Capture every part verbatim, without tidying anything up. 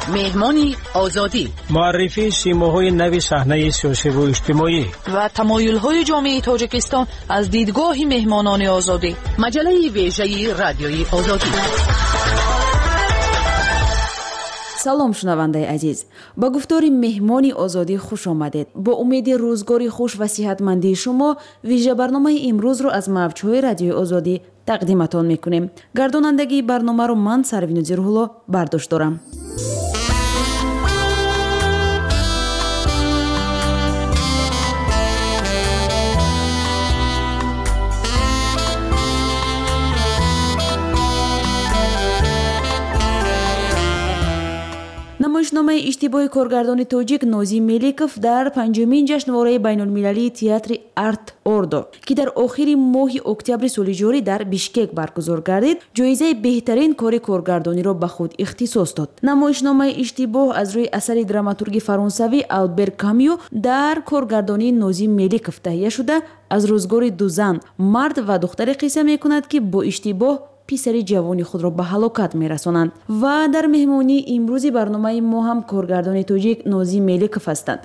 مهمانی آزادی، معرفی سیماهای نو صحنه سیاسی و اجتماعی و تمایل‌های جامعه تاجیکستان از دیدگاه مهمانان آزادی. مجله ویژه رادیوی آزادی. سلام شنونده عزیز، با گفتار مهمانی آزادی خوش آمدید. با امید روزگاری خوش و صحتمندی شما ویژه برنامه امروز رو از موجهای رادیوی آزادی تقدیمتان میکنیم. گردانندگی برنامه رو من سروین روح‌الله برداشت دارم. نمایشنامه اشتباه کارگردان تاجیک نازی ملیکوف در پنجمین جشنواره بین المللی تئاتر آرت اوردو که در آخر ماه اکتبر سال جاری در بیشکک برگزار گردید، جایزه بهترین کار کارگردانی را به خود اختصاص داد. نمایشنامه اشتباه از روی اثر دراماتورگ فرانسوی آلبر کامیو در کارگردانی نازی ملیکوف تهیه شده از روزگار دو زن، مرد و دختر قصه میکند که با اشتباه پسر جوانی خود را به هلاکت میرسانند. و در مهمانی امروزی برنامه ما هم کارگردان تاجیک نازی ملیکوف هستند.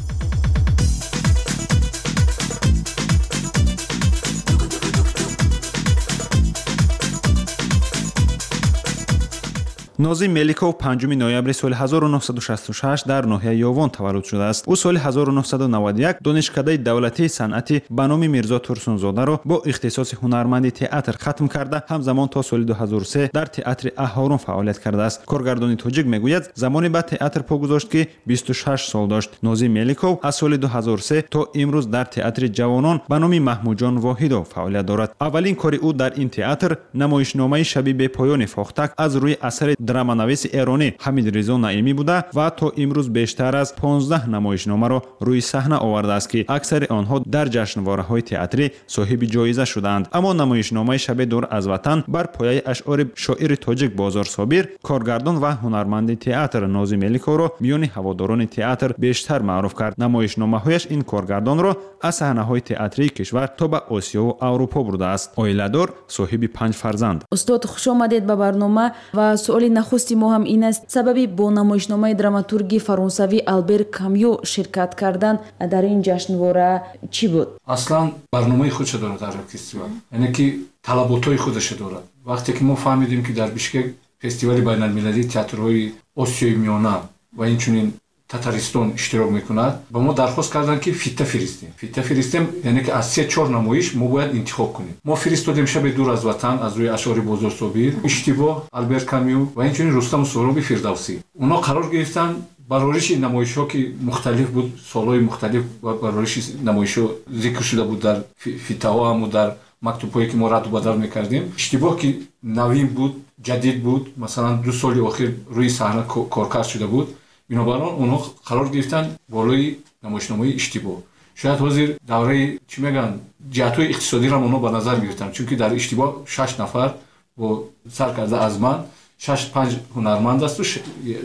نازی ملیکوف پنجم نوامبر سال هزار و نهصد و شصت و شش در ناحیه یاوان تولد شده است. او سال هزار و نهصد و نود و یک دانشکده دولتی صنعتی به نام میرزا ترسونزاده را با اختصاص هنرمندی تئاتر ختم کرده، همزمان تا سال دو هزار و سه در تئاتر اهارون فعالیت کرده است. کارگردان تاجیک میگوید زمانی به تئاتر پا گذاشت که بیست و شش سال داشت. نازی ملیکوف از سال دو هزار و سه تا امروز در تئاتر جوانان به نام محمود جان واحدو فعالیت دارد. اولین کار او در این تئاتر نمایشنامه شب به پایان فاختک از روی اثر درامانویس ایرانی حمید رضا نعیمی بوده و تا امروز بیشتر از پانزده نمایشنامه را روی صحنه آورده است که اکثر آنها در جشنواره‌های تئاتری صاحب جایزه شدند. اما نمایشنامه شب دور از وطن بر پایه اشعار شاعر تاجیک بازار صابر، کارگردان و هنرمند تئاتر نازی ملیکوف را میان هواداران تئاتر بیشتر معروف کرد. نمایشنامه‌هایش این کارگردان را از صحنه‌های تئاتری کشور تا به آسیا و اروپا برده است. عائله‌دار، صاحب پنج فرزند. استاد خوش آمدید به برنامه و سوال نخستی ما هم این است: سببی با نمایشنامه دراماتورگی فرانسوی آلبر کامیو شرکت کردن در این جشنواره چی بود؟ اصلا برنامه خودش داره در فستیوال، یعنی که طلباتای خودش داره. وقتی که ما فهمیدیم که در بیشکک فستیوال بین المللی تئاترهای آسیای میانه و اینچنین تاتارستان اشتراک میکند، با ما درخواست کردن که فیته فرستیم. فیته فرستیم یعنی که از سه چهار نمایش ما باید انتخاب کنیم. ما فرستادیم شب دور از وطن از روی اشعار بازار صابر، اشتباه، آلبر کامیو و اینچنین رستم سهرابی فردوسی. اونا قرار گرفتن برایش نمایش‌ها که مختلف بود، سال‌های مختلف و برایش نمایش‌ها ذکر شده بود در فیته‌ها هم و در مکتوب‌هایی که ما رد و بدل می‌کردیم. اشتباه که نوین بود، جدید بود، مثلا دو سال اخیر روی صحنه کارکرد شده بود. بنابراین اونها قرار گرفتن بالای نمایشنامه اشتباه. شاید حاضر دوره چی میگن جهت‌های اقتصادی را اونها به نظر می‌گرفتن، چون که در اشتباه شش نفر با سرکرده از من شش پنج هنرمند است و ش...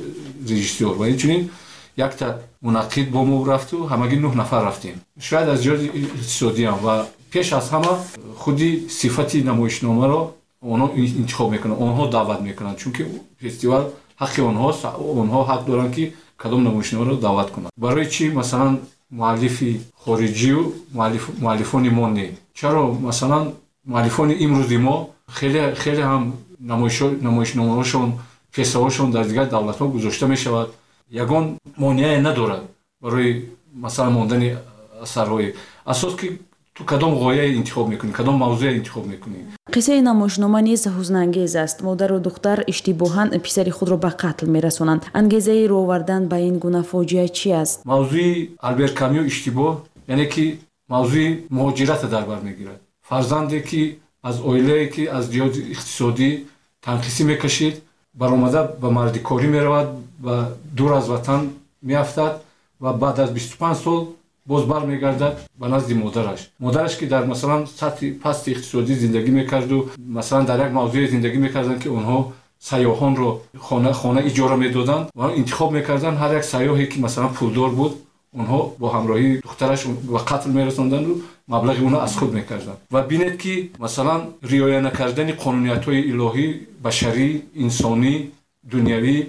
رژیسور و اینچنین یک تا منعقد با ما رفت و همگی نه نفر رفتیم. شاید از جهت اقتصادی هم و پیش از همه خودی صفتی نمایشنامه را اونها انتخاب میکنن، اونها دعوت میکنن، چون که فستیوال حق اونهاست، اونها حق دارن که کدام نمایشنامه رو دعوت کنن. برای چی مثلا مؤلف خارجی و مؤلف مؤلفان ما نه؟ چرا مثلا مؤلفان امروزی ما خیلی خیلی هم نمایش نمایشنامه‌هاشون فستیوالشون در دیگر دولت‌ها گذاشته می‌شود، یگان مانعی ندارد برای مثلا ماندن اثرهای. اساس که تو کدام غایه انتخاب میکنی، کدام موضوع انتخاب میکنی. قصه نمایشنامه نیز حزن‌انگیز است. مادر و دختر اشتباهاً پسر خود را به قتل میرسانند. انگیزه رو آوردن به این گونه فاجعه چی است؟ موضوع آلبر کامیو اشتباه یعنی که موضوع مهاجرت در بر میگیرد. فرزندی که از عائله‌ای که از جهت اقتصادی تنقیسی میکشید، برآمده به مردکاری میرود و دور از وطن میافتد و بعد از بیست و پنج سال باز برمیگردد به نزد مادرش. مادرش که در مثلا سطح پست اقتصادی زندگی میکرد و مثلا در یک موضوع زندگی میکردن که اونها سیاحان رو خانه خانه اجاره میدادن و انتخاب میکردن هر یک سیاحی که مثلا پولدار بود اونها با همراهی دخترش و قتل میرساندن و مبلغ اونها از خود میکردن. و بینید که مثلا رعایت نکردن قانونیت‌های الهی، بشری، انسانی، دنیوی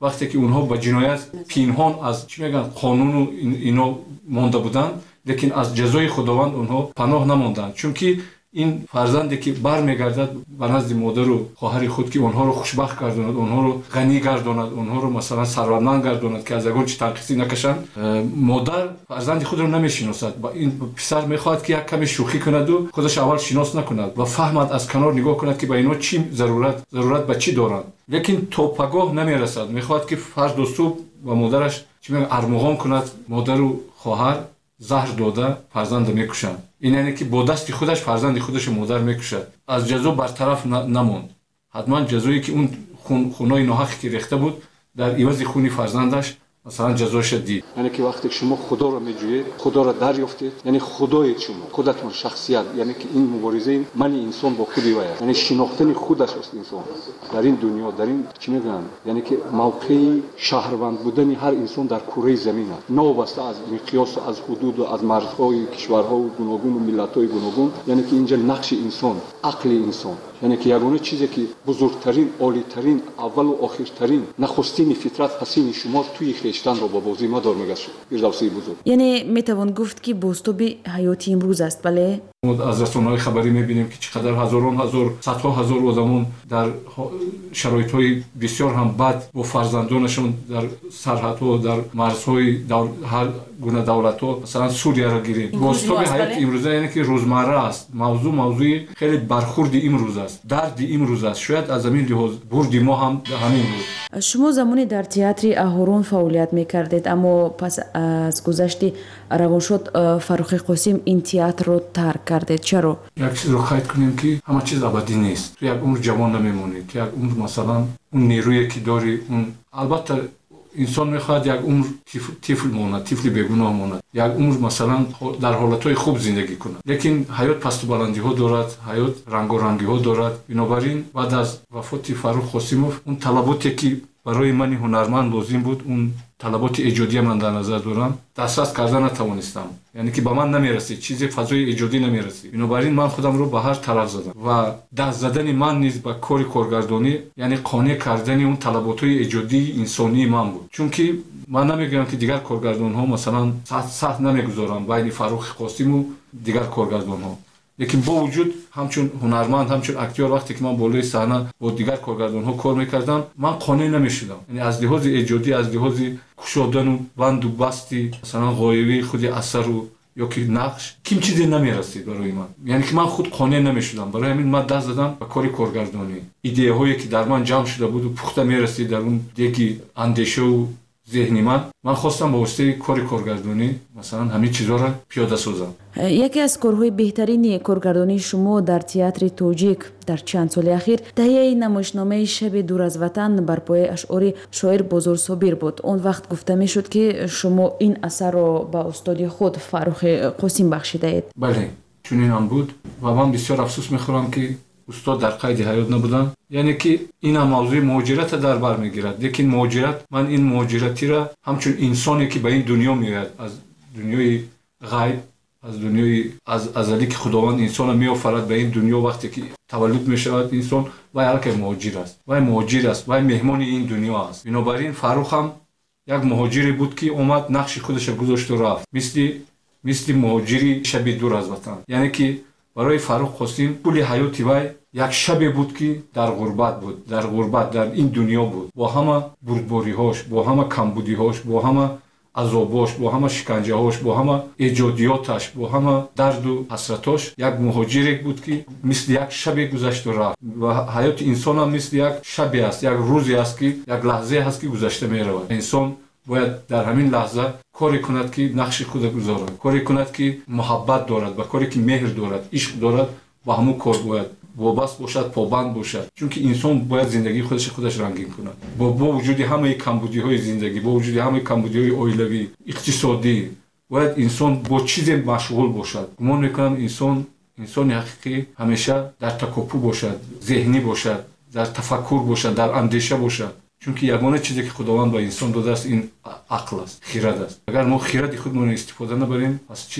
вақте ки онҳо ба ҷиноят пинҳон аз чӣ мегӯянд қонуну ино монда буданд, лекин аз ҷазои худованд онҳо паноҳ намонданд, чунки ин фарзанде ки бармегардад ба назди модару хоҳари худ ки онҳоро хушбахт гардонад, онҳоро ғанӣ гардонад, онҳоро масалан сарватманд гардонад ки аз ягон чӣ танқисӣ накашанд, модар фарзанди худро намешиносад. Ин писар мехоҳад ки як каме шӯхӣ кунаду худаш аввал шинос накунад ва фаҳмад, аз канор нигоҳ кунад ки ба ино чӣ зарурат зарурат ба чӣ доранд, лекин то пагоҳ намерасад. Мехоҳад ки фарду субҳ ба модараш чӣ мегӯянд армуғон кунад, модару хоҳар заҳр дода фарзанда мекушанд. ин яъне ки бо дасти худаш фарзанди худаш модар мекушад. аз ҷазо бартараф намонд. ҳатман ҷазое ки он хунои ноҳақе ки рехта буд дар ивази хуни фарзандаш масалан ҷазоша дид. яъне ки вақте шумо худоро меҷӯед, худоро дарёфтед, яъне худоед шумо, худатон шахсият, яъне ки ин муборизаи мани инсон бо худи вай аст, яъне шинохтани худаш аст инсон дар ин дунё, дар ин чӣ мегӯянд, яъне ки мавқеи шаҳрванд будани ҳар инсон дар кураи замин аст, новаста аз миқёсу аз ҳудуду аз марзҳои кишварҳои гуногуну миллатҳои гуногун, яъне ки инҷа нақши инсон, ақли инсон, яъне ки ягона чизе ки бузургтарин, олитарин, аввалу охиртарин нахустини фитрат ҳасини шумо туи хештанро ба бозӣ мадор мегашт. Фирдавсии бузург. яъне метавон гуфт ки бозтоби ҳаёти имрӯз аст, бале? аз расонаҳои хабарӣ мебинем ки чӣ қадар ҳазорон ҳазор, садҳо ҳазор одамон дар шароитҳои бисёр ҳам бад бо фарзандонашон дар сарҳадҳо, дар марзҳои ҳар гуна давлатҳо, масалан Сурияро гирем. Бозтоби ҳаёти имрӯза яъне ки рӯзмарра аст. мавзӯъ мавзӯи хеле бархурди имрӯз аст, дарди имрӯз аст. шояд аз ҳамин лиҳоз бурди мо ҳам ҳамин буд. шумо замоне дар театри Аҳорон фаъолият мекардед, аммо пас аз гузашти равоншод Фаррухи Қосим ин театрро тарк кардед. чаро? як чизро қайд кунем ки ҳама чиз абадӣ нест. ту як умр ҷавон намемонӣ. ту як умр масалан он нерӯе ки дори, он албатта инсон мехоҳад як умр тифл монад, тифли бегуноҳ монад, як умр масалан дар ҳолатҳои хуб зиндагӣ кунад, лекин ҳаёт пастубаландиҳо дорад, ҳаёт рангорангиҳо дорад. бинобар ин баъд аз вафоти Фаррух Қосимов он талаботе ки барои мани ҳунарманд лозим буд, он талаботи эҷодия ман дар назар дорам, дастрас карда натавонистам, яъне ки ба ман намерасид, чизе фазои эҷодӣ намерасид. бинобар ин ман худамро ба ҳар тараф задам ва даст задани ман низ ба кори коргардонӣ, яъне қонеъ кардани он талаботҳои эҷодии инсонии ман буд. чунки ман намегӯям ки дигар коргардонҳо масалан саҳт намегузорам байни Фаррухи Қосиму дигар коргардонҳо, лекин бо вуҷуд ҳамчун ҳунарманд, ҳамчун актёр, вақте ки ман болои саҳна бо дигар коргардонҳо кор мекардам, ман қонеъ намешудам. яъне аз лиҳози эҷодӣ, аз лиҳози кушодану банду басти масалан ғоявии худи асару ё ки нақш ким чизе намерасид барои ман, яъне ки ман худ қонеъ намешудам. барои ҳамин ман даст задам ба кори коргардонӣ. идеяҳое ки дар ман ҷамъ шуда буду пухта мерасид дар он деги андешаву зеҳни ман, ман хостам ба воситаи кори коргардонӣ масалан ҳамин чизҳоро пиёда созам. яке аз корҳои беҳтарини коргардонии шумо дар театри тоҷик дар чанд соли ахир таҳияи намоишномаи шаби дур аз ватан бар пояи ашъори шоир Бозор Собир буд. он вақт гуфта мешуд ки шумо ин асарро ба устоди худ Фаррухи Қосим бахшидаед. бале, чунинам буд ва ман бисёр афсӯс мехӯрам ки устод дар қайди ҳаёт набуданд. яъне ки инам мавзӯи муҳоҷирата дар бар мегирад, лекин муҳоҷират, ман ин муҳоҷиратиро ҳамчун инсоне ки ба ин дунё меояд, аз дунёи ғайб, аз дунёи аз азалӣ ки худованд инсонро меофарад ба ин дунё, вақте ки таваллуд мешавад инсон, вай аллакай муҳоҷир аст, вай муҳоҷир аст, вай меҳмони ин дунё аст. бинобар ин Фаррух ҳам як муҳоҷире буд ки омад нақши худашро гузошту рафт, мисли мисли муҳоҷири шаби дур аз ватан. яъне ки барои Фаррух Қосим кулли ҳаёти вай як шабе буд ки дар ғурбат буд, дар ғурбат дар ин дунё буд, бо ҳама бурдбориҳош, бо ҳама камбудиҳош, бо ҳама азобош, бо ҳама шиканҷаҳош, бо ҳама эҷодиёташ, бо ҳама дарду ҳасратош як муҳоҷире буд ки мисли як шабе гузашту рафт. ва ҳаёти инсон ҳам мисли як шабе аст, як рӯзе аст ки як лаҳзае ҳаст ки гузашта меравад. инсон бояд дар ҳамин лаҳза коре кунад ки нақши худа гузорад, коре кунад ки муҳаббат дорад, ба коре ки меҳр дорад, ишқ дорад, ба ҳамун кор бояд вобаст бошад, побанд бошад. чунки инсон бояд зиндагии худаш худаш рангин кунад. бо бо вуҷуди ҳамаи камбудиҳои зиндагӣ, бо вуҷуди ҳамаи камбудиҳои оилавӣ, иқтисодӣ, бояд инсон бо чизе машғул бошад. гумон мекунам инсон инсони ҳақиқӣ ҳамеша дар такоппу бошад, зеҳнӣ бошад, дар тафаккур бошад, дар андеша бошад. чунки ягона чизе ки худованд ба инсон додааст ин ақл аст, хирад аст. агар мо хиради худмонро истифода набарем, пас чӣ?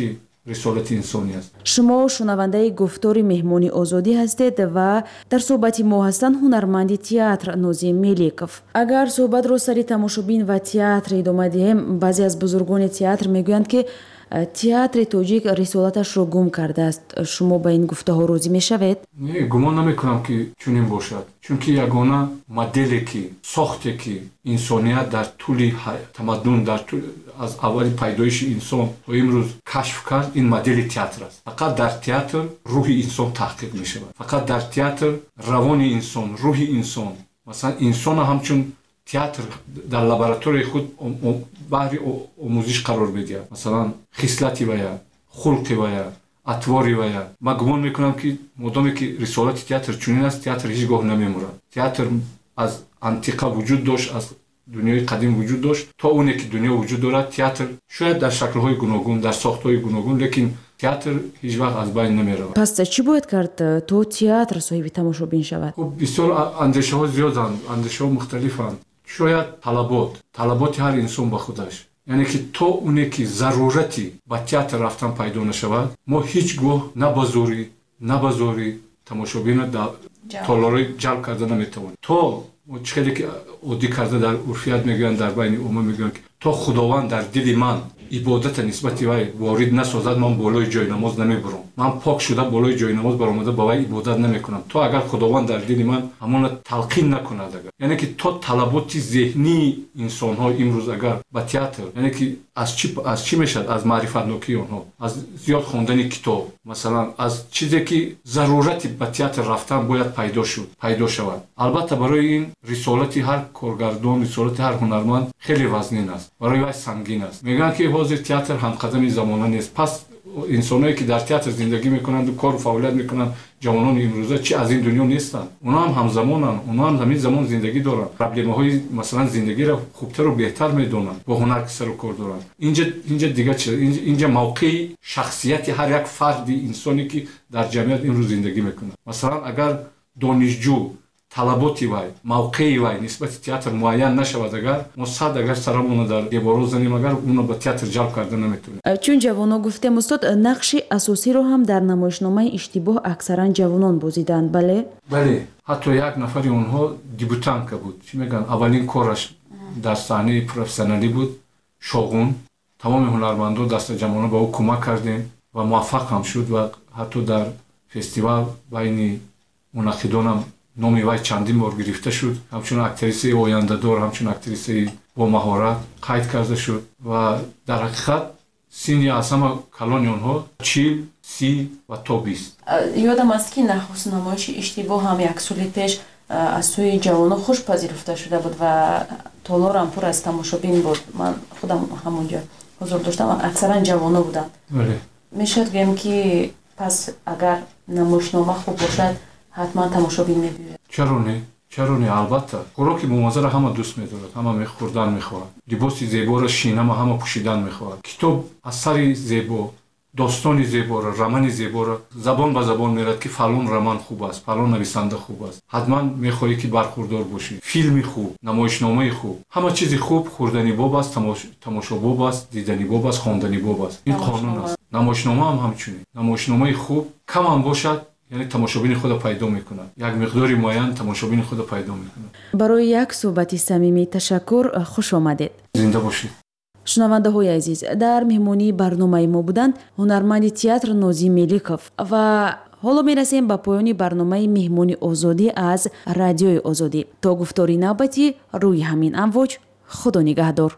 رسالت انسانی است. شما شنونده گفتار مهمانی آزادی هستید و در صحبت ما هستند هنرمند تئاتر نوزی ملیکوف. اگر صحبت رو سر تماشابین و تئاتر ادامه دهیم، بعضی از بزرگان تئاتر میگویند که تئاتر تاجیک رسالتش رو گم کرده است. شما با این گفته ها راضی میشوید؟ نه، گمان نمیکنم که چنین باشد، چون که یگانه مدلی که ساخته که انسانیت در طول تمدن در طول از اول پیدایش انسان تا امروز کشف کرد، این مدل تئاتر است. فقط در تئاتر روح انسان تحقیق می شود. فقط در تئاتر روان انسان، روح انسان، مثلا انسان همچون تئاتر در لابراتوری خود بهر آموزش قرار بده. مثلا خصلتی ویا، خلقی ویا، اطواری ویا. من گمان میکنم که مدامی که رسالت تئاتر چنین است، تئاتر هیچگاه نمیمورد. تئاتر از انتیقه وجود داشت، از دنیای قدیم وجود داشت تا اونی که دنیا وجود دارد. تئاتر شاید در شکل‌های گوناگون، در ساخت‌های گوناگون، لیکن تئاتر هیچ وقت از بین نمیرود. پس چی باید کرد تو تئاتر صاحب تماشابین شود؟ خب بسیار اندیشه‌ها زیادند، اندیشه‌ها مختلفند. شاید طلبات، طلبات هر انسان با خودش، یعنی که تو اونی که ضرورتی با تئاتر رفتن پیدا نشود، ما هیچگاه نه بازوری نه بازوری تماشابین در تالارای جلب کرده نمیتوانیم. تو چیزی که عادی کرده در عرفیت میگن، در بین عموم میگن که تا خداوند در دل من عبادت نسبت وی وارد نسازد، من بالای جای نماز نمیبرم. من پاک شده بالای جای نماز برآمده با وی عبادت نمیکنم. تو اگر خداوند در دل من همون تلقین نکند، اگر یعنی که تو طلبات ذهنی انسان ها امروز اگر با تئاتر، یعنی که از چی از چی میشد؟ از معرفت نوکی اونها، از زیاد خواندن کتاب، مثلا از چیزی که ضرورتی با تئاتر رفتن باید پیدا شد پیدا شود. البته برای این رسالتی هر کارگردان، رسالتی هر هنرمند خیلی وزنین است، برای وی سنگین است. میگن که حاضر تئاتر هم قدم زمانه نیست. پس انسانایی که در تئاتر زندگی میکنند و کار و فعالیت میکنند، جوانان امروزه چی از این دنیا نیستند؟ اونا هم همزمانند، اونا هم همین زمان زندگی دارند. پروبلم‌های مثلا زندگی را خوبتر و بهتر میدونند، با هنر که سر و کار دارند. اینجا اینجا دیگه چه؟ اینجا, اینجا موقع شخصیت هر یک فرد انسانی که در جمعیت امروز زندگی میکنه. مثلا اگر دانشجو طلباتی وای، موقعی وای نسبت تئاتر معین نشود، اگر ما صد اگر سرمون در دیوارو زنیم، اگر اونو به تئاتر جلب کرده نمیتونیم. چون جوانان گفتم استاد نقش اساسی رو هم در نمایشنامه اشتباه اکثرا جوانان بازیدند. بله بله، حتی یک نفری اونها دیبوتانت بود، چی میگن، اولین کارش در صحنه پروفسیونالی بود. شاغون تمام هنرمندان دست جوانان با او کمک کردیم و موفق هم شد و حتی در فستیوال بین منعقدان هم نامی وی چندین بار گرفته شد. همچون اکتریسه آینده دار، همچون اکتریسه با مهارت قید کرده شد و در حقیقت سینی از همه کلان اونها چیل، سی و تا بیست. یادم است که نخست نمایش اشتباه هم یک سال پیش از سوی جوانان خوش پذیرفته شده بود و تالار هم پر از تماشابین بود. من خودم همونجا حضور داشتم، اکثرا جوانان بودن. بله. میشد گویم که پس اگر نمایشنامه خوب باشد حتما تماشابین میبینه. چرا نه؟ چرا نه؟ البته خوراک بامزه را همه دوست می‌دارد، همه می‌خوردن می‌خواهد. لباس زیبا را شینه همه پوشیدن می‌خواهد. کتاب اثر زیبا، داستان زیبا را، رمان زیبا را زبان به زبان میرد که فلان رمان خوب است، فلان نویسنده خوب است. حتما می‌خواهی که برخوردار باشی. فیلم خوب، نمایشنامه خوب، همه چیز خوب خوردنی باب است، تماش... تماشا باب است، دیدنی باب است، خواندنی باب است. این قانون است. نمایشنامه هم همچنین. نمایشنامه خوب کم هم باشد، یعنی تماشابین خود پیدا میکنه، یک مقداری معین تماشابین خود پیدا میکنه. برای یک صحبت صمیمی تشکر، خوش آمدید. زنده باشید. شنونده های عزیز، در مهمانی برنامه ما بودند هنرمند تئاتر نوزی ملیکوف و حالا میرسیم به پایان برنامه مهمانی آزادی از رادیوی آزادی. تا گفتاری نوبتی روی همین امواج، خدا نگهدار.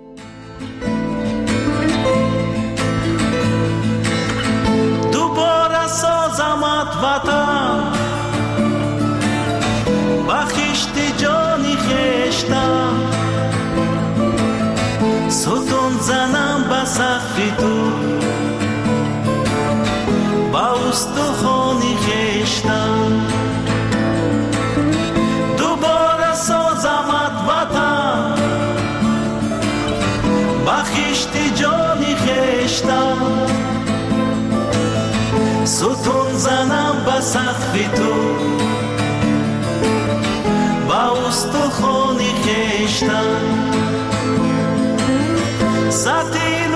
سازمت وطن بخشت جانی خشتم، ستون زنم به سقف تو با استخوانی خشتم. دوباره سازمت وطن بخشت جانی خشتم، ستون زنم به سقف تو با استخوانی خشتم. سطیر